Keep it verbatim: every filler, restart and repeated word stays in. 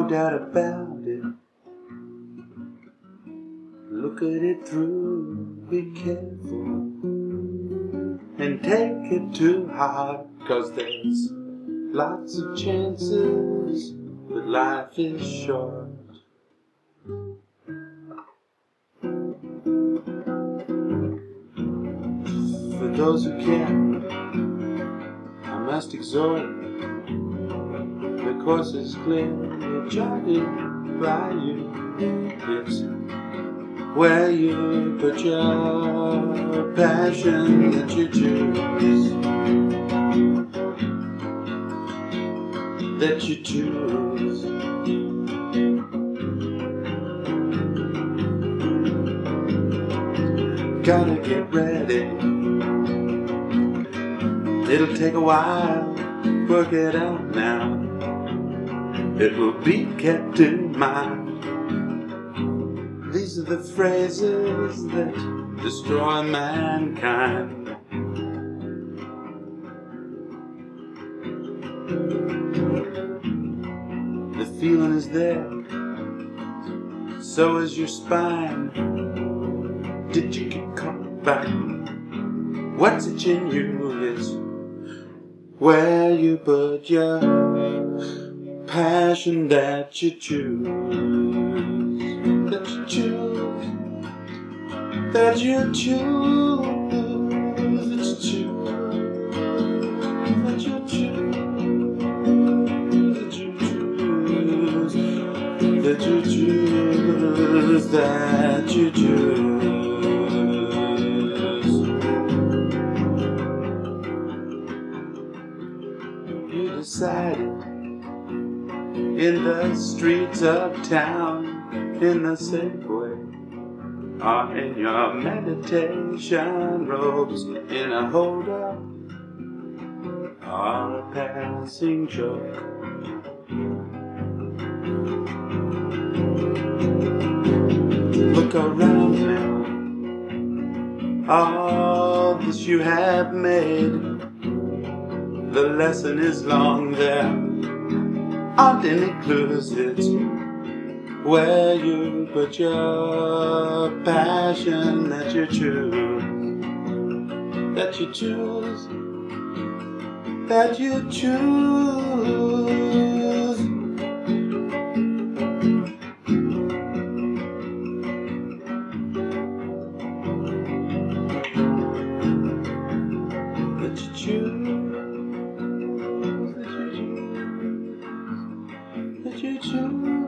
doubt about it. Look at it through, be careful, and take it to heart, 'cause there's lots of chances, but life is short. For those who can, I must exhort, the course is clearly charted by you. It's where you put your passion that you choose, that you choose. Gotta get ready, it'll take a while, work it out now. It will be kept in mind. These are the phrases that destroy mankind. The feeling is there, so is your spine. Did you get caught by what's itching you is where you put your passion that you choose, that you choose, that you choose, that you choose, that you choose, that you choose, that you choose, that you choose. You decided in the streets of town, in the Safeway, or in your meditation robes, in a hold-up, or a passing joke. Look around now, all this you have made. The lesson is long there, aren't any clues. It's where you put your passion that you choose, that you choose, that you choose. That you choose, that you choose, that you choose.